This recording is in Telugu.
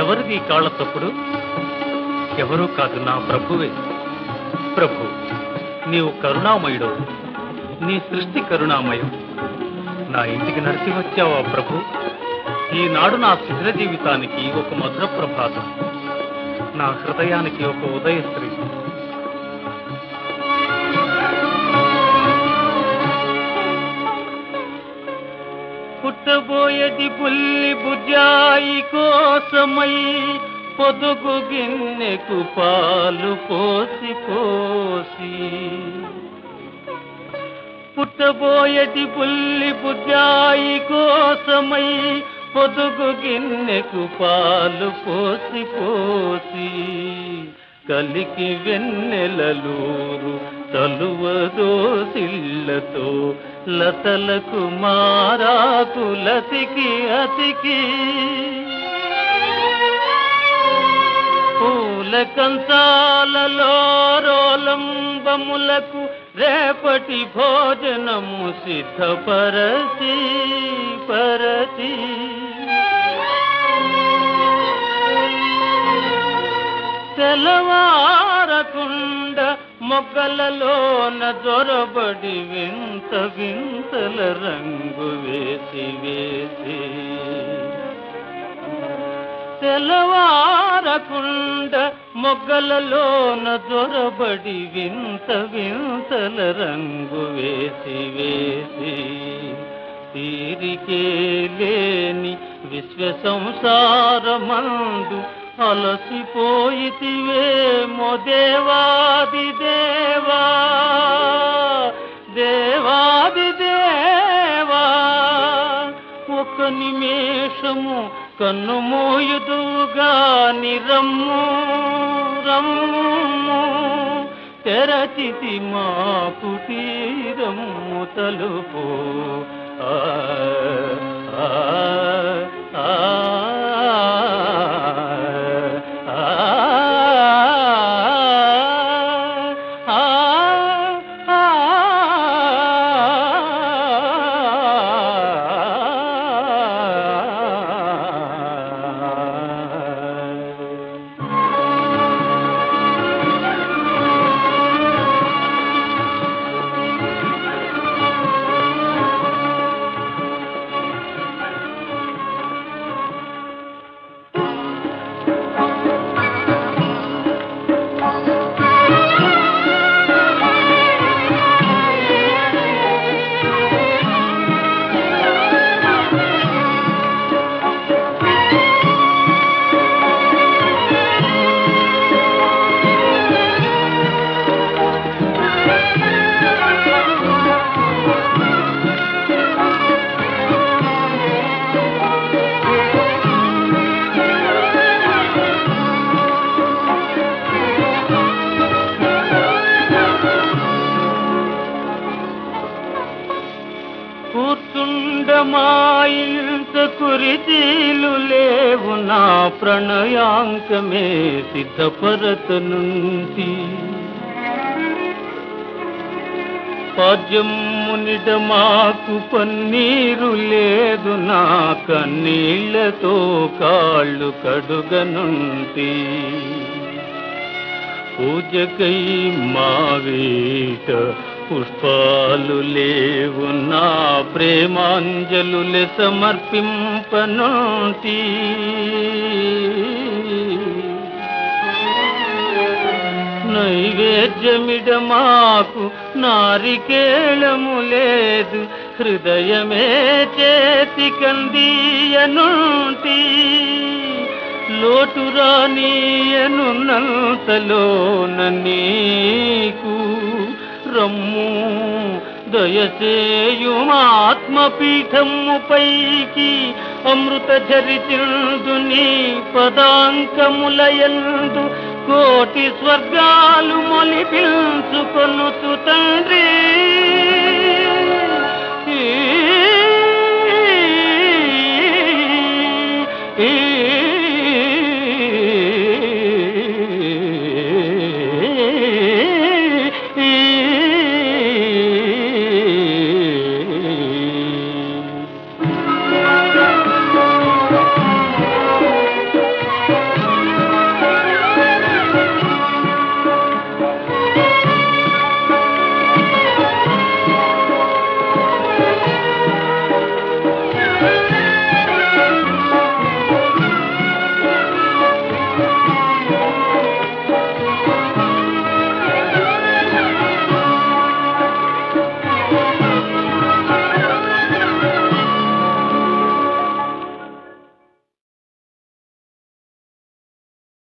ఎవరిది కాళ్ళ తప్పుడు? ఎవరూ కాదు, నా ప్రభువే. ప్రభు, నీవు కరుణామయుడు, నీ సృష్టి కరుణామయం. నా ఇంటికి నడిచి వచ్చావా ప్రభు? ఈనాడు నా శిథిర జీవితానికి ఒక మధుర ప్రభాతం, నా హృదయానికి ఒక ఉదయశ్రీ. పుట్టబోయేది బుల్లి బుజ్జాయి కోసమై పొదుగు గిన్నెకు పాలు పోసి పోసి. పుట్టబోయేది బుల్లి బుజ్జాయి కోసమై పొదుగు గిన్నెకు పాలు పోసి పోసి. కలికి వెన్నెలలూరు తలువదో సిల్లతో లతలకు మారాకు లతికి అతికి. పూల కంచాలలో రోలంబములకు రేపటి భోజనము సిద్ధపరచి పరచి. తెల్లవారకుండ మొగ్గలలోన జొరబడి వింత వింతల రంగు వేసి వేసి. తెల్లవారకుండ మొగ్గలలోన జొరబడి వింత వింతల రంగు వేసి వేసి. తీరికే లేని విశ్వ సంసారమందు అలసిపోయితివేమో దేవాది దేవా దేవాది దేవా. ఒక నిమేషము కన్ను మోయుదుగాని రమ్ము రమ్ము. తెరచితి మా కుటీరము తలుపు. ఆ ఆ ఆ కూర్చుండమాయింత కురితీలు లేవు నా ప్రణయాంకమే సిద్ధపరతనుంటి. పద్యమునిడ మాకు పన్నీరు లేదు నా కన్నీళ్లతో కాళ్ళు కడుగనుంటి. పూజకై మావేట పుష్పాలు లేవు నా ప్రేమాంజలులే సమర్పింపనుంటి. నైవేద్యమిడ మాకు నారికేళము లేదు హృదయమే చేతి కందీయనుంటి. లోటు రానియనున్నంతలోన నీకు రమ్ము దయచేయుమాత్మపీఠము పైకి. అమృత చరితిందు నీ పదాంకములయందు కోటి స్వర్గాలు మొలిపించుకొనుచు తండ్రి.